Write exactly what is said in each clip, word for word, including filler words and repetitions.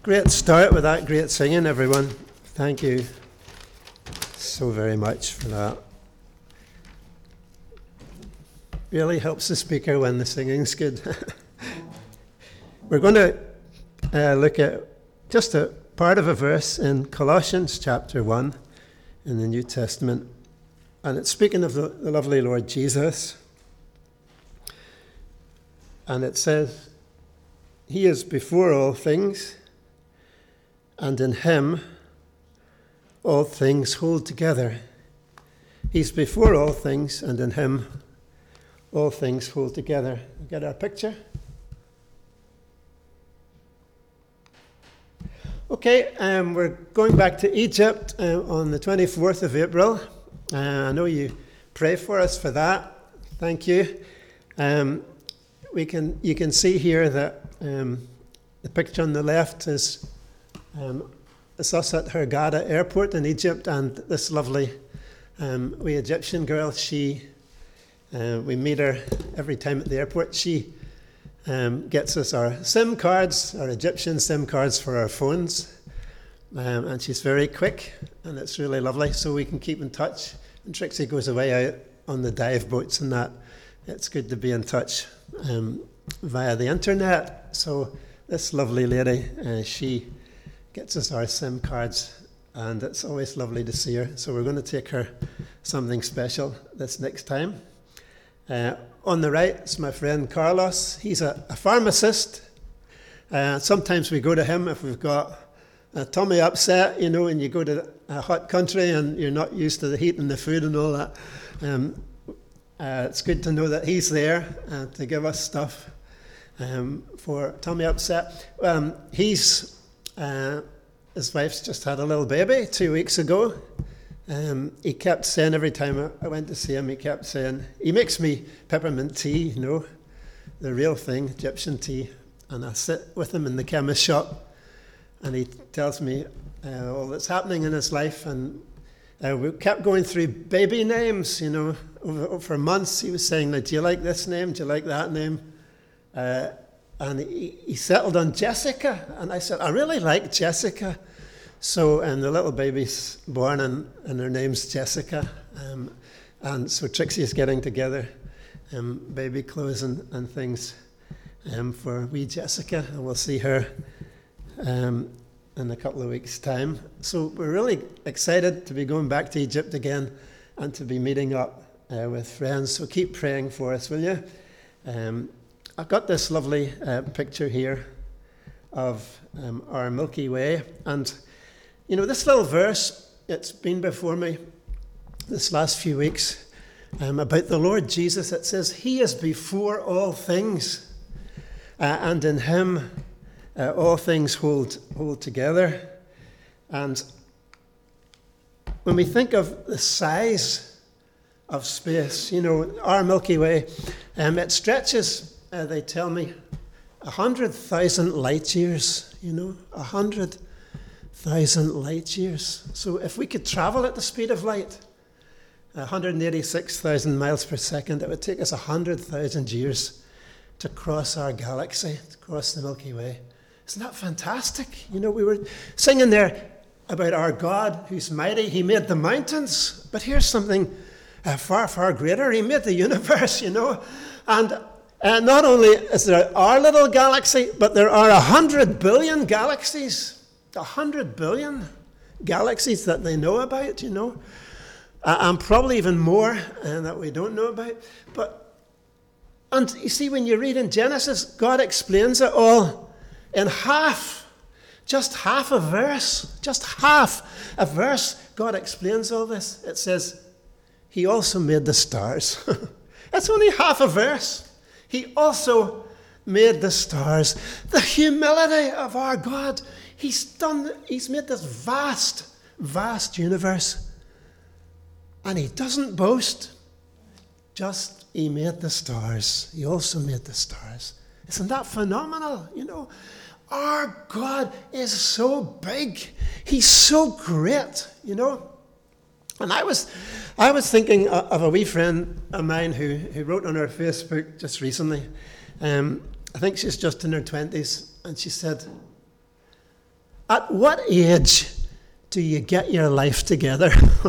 Great start with that great singing, everyone. Thank you so very much for that. Really helps the speaker when the singing's good. We're going to uh, look at just a part of a verse in Colossians chapter one in the New Testament. And it's speaking of the, the lovely Lord Jesus. And it says, He is before all things, and in Him all things hold together. He's before all things, and in Him all things hold together. Get our picture? Okay, um, we're going back to Egypt uh, on the twenty-fourth of April. Uh, I know you pray for us for that. Thank you. Um, we can you can see here that um, the picture on the left is um, it's us at Hurghada Airport in Egypt, and this lovely um, wee Egyptian girl. She uh, we meet her every time at the airport. She um, gets us our SIM cards, our Egyptian SIM cards for our phones, um, and she's very quick, and it's really lovely. So we can keep in touch. And Trixie goes away out on the dive boats and that. It's good to be in touch um, via the internet. So this lovely lady, uh, she gets us our SIM cards, and it's always lovely to see her. So we're going to take her something special this next time. Uh, on the right is my friend Carlos. He's a, a pharmacist. Uh, sometimes we go to him if we've got a tummy upset, you know, and you go to a hot country and you're not used to the heat and the food and all that. Um, uh, it's good to know that he's there uh, to give us stuff um, for tummy upset. Um, he's uh, his wife's just had a little baby two weeks ago. Um, he kept saying every time I went to see him, he kept saying, he makes me peppermint tea, you know, the real thing, Egyptian tea. And I sit with him in the chemist shop, and he tells me uh, all that's happening in his life. And uh, we kept going through baby names, you know, over, over for months. He was saying, do you like this name? Do you like that name? Uh, and he, he settled on Jessica. And I said, I really like Jessica. So, and the little baby's born, and, and her name's Jessica. Um, and so Trixie is getting together um, baby clothes and, and things um, for wee Jessica. And we'll see her um, in a couple of weeks' time. So we're really excited to be going back to Egypt again and to be meeting up uh, with friends. So keep praying for us, will you? Um, I've got this lovely uh, picture here of um, our Milky Way. And you know, this little verse, it's been before me this last few weeks um, about the Lord Jesus. It says, He is before all things, uh, and in Him uh, all things hold, hold together. And when we think of the size of space, you know, our Milky Way, um, it stretches, uh, they tell me, a hundred thousand light years, you know, a hundred thousand light years. So if we could travel at the speed of light, one hundred eighty-six thousand miles per second, it would take us one hundred thousand years to cross our galaxy, to cross the Milky Way. Isn't that fantastic? You know, we were singing there about our God who's mighty. He made the mountains, but here's something uh, far, far greater. He made the universe, you know. And uh, not only is there our little galaxy, but there are one hundred billion galaxies. A hundred billion galaxies that they know about, you know, uh, and probably even more uh, that we don't know about. But, and you see, when you read in Genesis, God explains it all in half, just half a verse, just half a verse. God explains all this. It says, He also made the stars. That's only half a verse. He also made the stars. The humility of our God. He's done, he's made this vast, vast universe. And he doesn't boast. Just, he made the stars. He also made the stars. Isn't that phenomenal? You know, our God is so big. He's so great, you know. And I was I was thinking of a wee friend of mine who, who wrote on her Facebook just recently. Um, I think she's just in her twenties. And she said, At what age do you get your life together?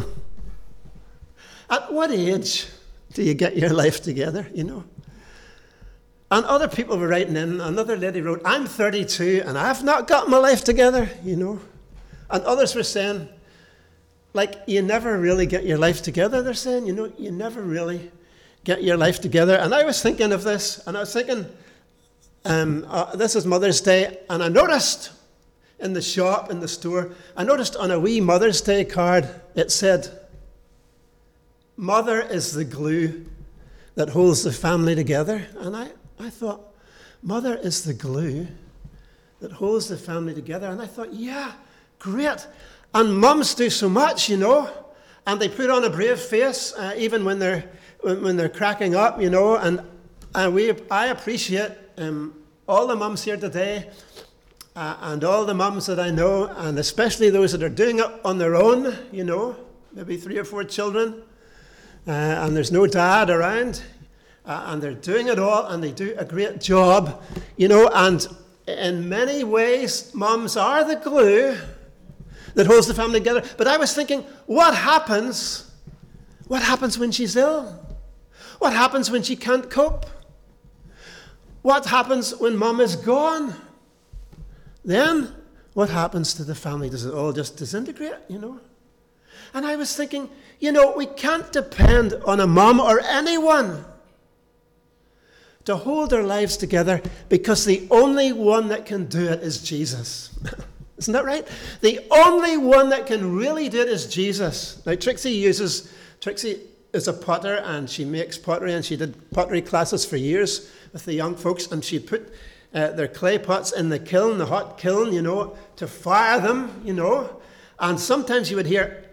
At what age do you get your life together, you know? And other people were writing in. Another lady wrote, I'm thirty-two and I've not got my life together, you know. And others were saying, like, you never really get your life together, they're saying, you know, you never really get your life together. And I was thinking of this, and I was thinking, um, uh, this is Mother's Day, and I noticed in the shop, in the store, I noticed on a wee Mother's Day card, it said, Mother is the glue that holds the family together. And I, I thought, Mother is the glue that holds the family together. And I thought, yeah, great. And mums do so much, you know, and they put on a brave face, uh, even when they're when, when they're cracking up, you know. And and we, I appreciate um, all the mums here today, uh, and all the mums that I know, and especially those that are doing it on their own, you know, maybe three or four children, uh, and there's no dad around, uh, and they're doing it all, and they do a great job, you know. And in many ways, mums are the glue that holds the family together. But I was thinking, what happens? What happens when she's ill? What happens when she can't cope? What happens when mum is gone? Then, what happens to the family? Does it all just disintegrate, you know? And I was thinking, you know, we can't depend on a mum or anyone to hold their lives together, because the only one that can do it is Jesus. Isn't that right? The only one that can really do it is Jesus. Now, Trixie uses, Trixie is a potter, and she makes pottery, and she did pottery classes for years with the young folks, and she'd put uh, their clay pots in the kiln, the hot kiln, you know, to fire them, you know, and sometimes you would hear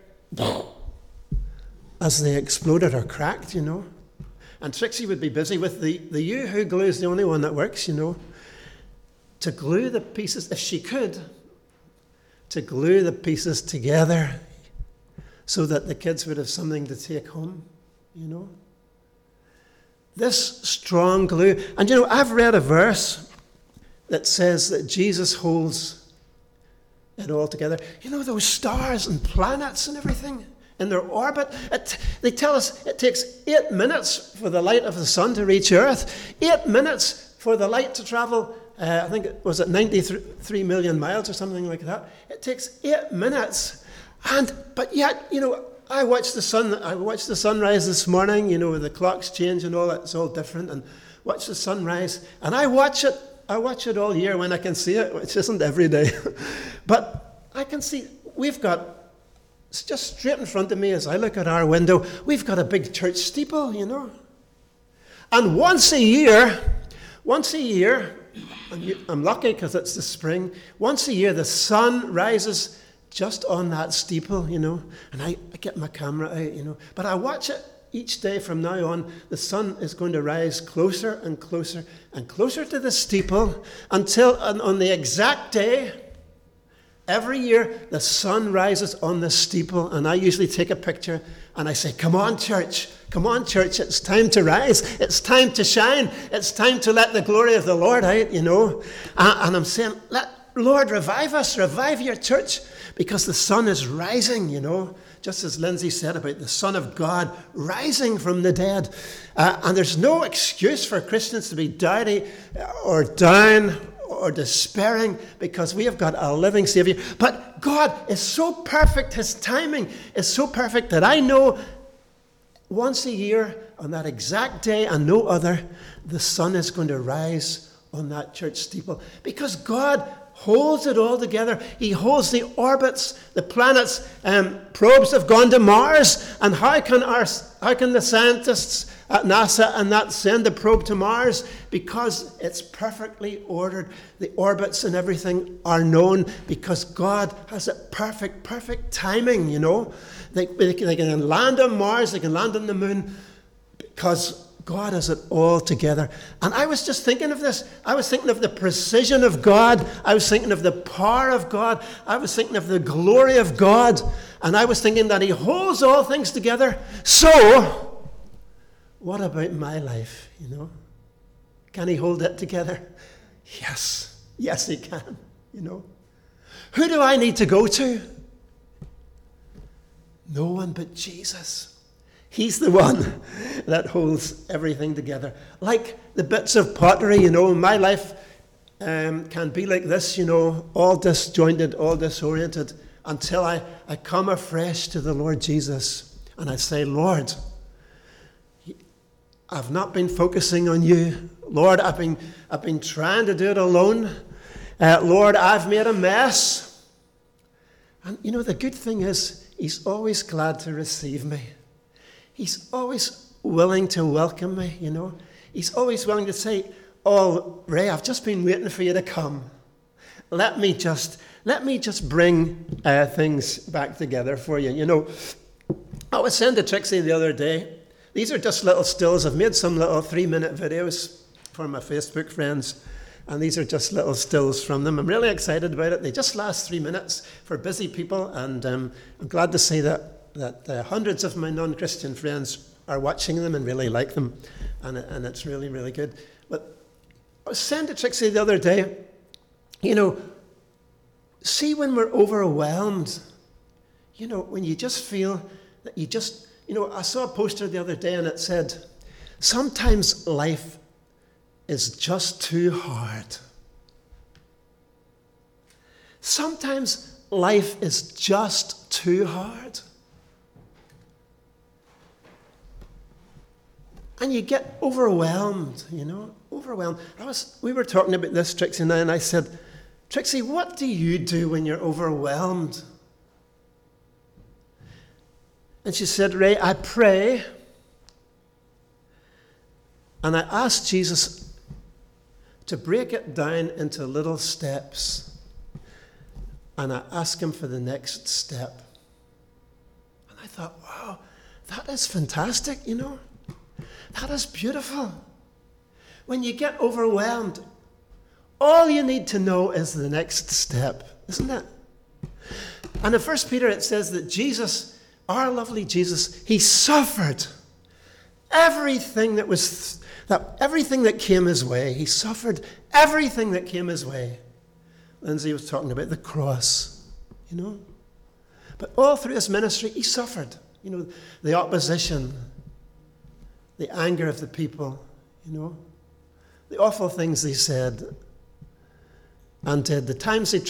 as they exploded or cracked, you know. And Trixie would be busy with the, the Yoo-hoo glue is the only one that works, you know, to glue the pieces, if she could, to glue the pieces together so that the kids would have something to take home, you know. This strong glue. And, you know, I've read a verse that says that Jesus holds it all together. You know, those stars and planets and everything in their orbit. It, they tell us it takes eight minutes for the light of the sun to reach Earth, eight minutes for the light to travel, uh, I think it was at ninety-three million miles or something like that. It takes eight minutes. And, but yet, you know, I watched the sun, I watched the sunrise this morning, you know, the clocks change and all that, it's all different, and watch the sunrise, and I watch it, I watch it all year when I can see it, which isn't every day. But I can see, we've got, it's just straight in front of me as I look at our window, we've got a big church steeple, you know. And once a year, once a year, I'm lucky because it's the spring, once a year the sun rises just on that steeple, you know, and I, I get my camera out, you know, but I watch it each day from now on. The sun is going to rise closer and closer and closer to the steeple until on, on the exact day, every year, the sun rises on the steeple, and I usually take a picture and I say, come on, church, come on, church, it's time to rise, it's time to shine, it's time to let the glory of the Lord out, you know, and, and I'm saying, let Lord, revive us, revive your church, because the sun is rising, you know, just as Lindsay said about the Son of God rising from the dead. Uh, and there's no excuse for Christians to be dowdy or down or despairing, because we have got a living Savior. But God is so perfect, his timing is so perfect, that I know once a year on that exact day and no other, the sun is going to rise on that church steeple, because God holds it all together. He holds the orbits, the planets. Um, probes have gone to Mars, and how can our how can the scientists at NASA and that send a probe to Mars? Because it's perfectly ordered. The orbits and everything are known, because God has a perfect, perfect timing. You know, they they can, they can land on Mars, they can land on the moon, because God has it all together. And I was just thinking of this. I was thinking of the precision of God. I was thinking of the power of God. I was thinking of the glory of God. And I was thinking that he holds all things together. So, what about my life, you know? Can he hold it together? Yes. Yes, he can, you know. Who do I need to go to? No one but Jesus. He's the one that holds everything together. Like the bits of pottery, you know, my life um, can be like this, you know, all disjointed, all disoriented, until I, I come afresh to the Lord Jesus and I say, Lord, I've not been focusing on you. Lord, I've been, I've been trying to do it alone. Uh, Lord, I've made a mess. And you know, the good thing is, he's always glad to receive me. He's always willing to welcome me, you know. He's always willing to say, oh, Ray, I've just been waiting for you to come. Let me just, let me just bring uh, things back together for you. You know, I was saying to Trixie the other day, these are just little stills. I've made some little three-minute videos for my Facebook friends, and these are just little stills from them. I'm really excited about it. They just last three minutes for busy people, and um, I'm glad to see that, that uh, hundreds of my non-Christian friends are watching them and really like them, and, and it's really, really good. But I was saying to Trixie the other day, you know, see when we're overwhelmed, you know, when you just feel that you just, you know, I saw a poster the other day and it said, sometimes life is just too hard. Sometimes life is just too hard. And you get overwhelmed, you know, overwhelmed. I was, we were talking about this, Trixie and I, and I said, Trixie, what do you do when you're overwhelmed? And she said, Ray, I pray, and I ask Jesus to break it down into little steps, and I ask him for the next step. And I thought, wow, that is fantastic, you know. That is beautiful. When you get overwhelmed, all you need to know is the next step, isn't it? And in First Peter it says that Jesus, our lovely Jesus, he suffered everything that was that everything that came his way. He suffered everything that came his way. Lindsay was talking about the cross, you know. But all through his ministry, he suffered. You know, the opposition, the anger of the people, you know, the awful things they said and did, the times they